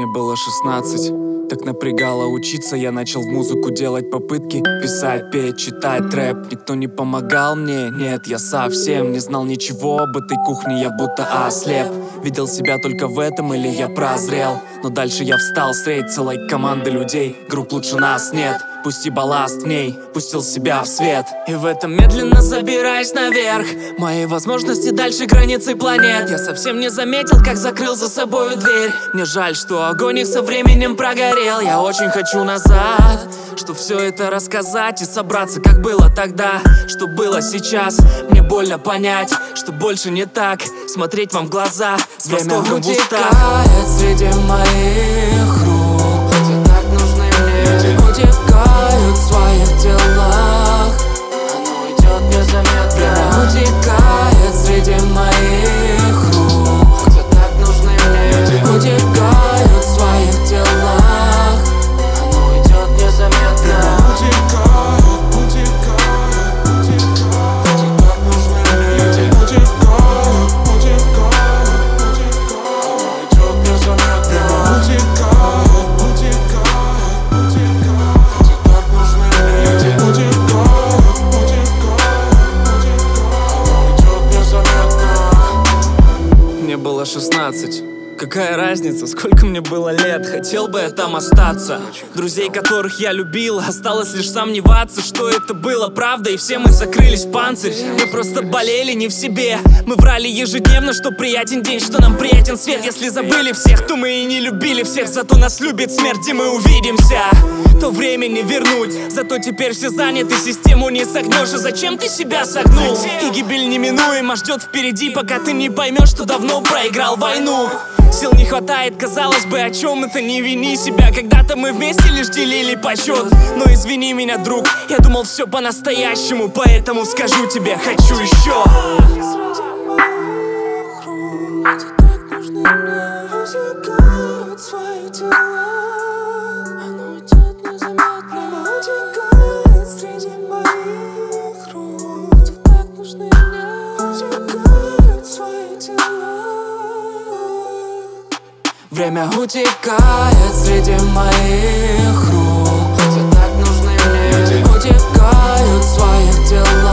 было 16. Так напрягало учиться, я начал в музыку делать попытки. Писать, петь, читать рэп. Никто не помогал мне, нет, я совсем не знал ничего об этой кухне, я будто ослеп. Видел себя только в этом или я прозрел. Но дальше я встал средь целой команды людей. Групп лучше нас нет, пусти балласт в ней, пустил себя в свет. И в этом медленно забираюсь наверх. Мои возможности дальше границы планет. Я совсем не заметил, как закрыл за собою дверь. Мне жаль, что огонь их со временем прогорел. Я очень хочу назад, что все это рассказать и собраться, как было тогда, что было сейчас. Мне больно понять, что больше не так. Смотреть вам в глаза с восторгом в устах. Среди моих рук, где так нужны мне, утекают в своих делах. Оно идет незаметно. Время утекает среди моих рук, где так нужны мне, утекают в своих делах. Оно идет незаметно. Мне было 16. Какая разница, сколько мне было лет, хотел бы я там остаться. Друзей, которых я любил, осталось лишь сомневаться, что это было правда, и все мы закрылись в панцирь. Мы просто болели не в себе. Мы врали ежедневно, что приятен день, что нам приятен свет. Если забыли всех, то мы и не любили всех. Зато нас любит смерть, и мы увидимся. То время не вернуть, зато теперь все заняты, систему не согнешь. И зачем ты себя согнул? И гибель неминуемо ждет впереди, пока ты не поймешь, что давно проиграл войну. Сил не хватает, казалось бы, о чем это, не вини себя. Когда-то мы вместе лишь делили почет. Но извини меня, друг, я думал все по-настоящему, поэтому скажу тебе, хочу еще. Время утекает среди моих рук, где так нужны мне, утекают в своих делах.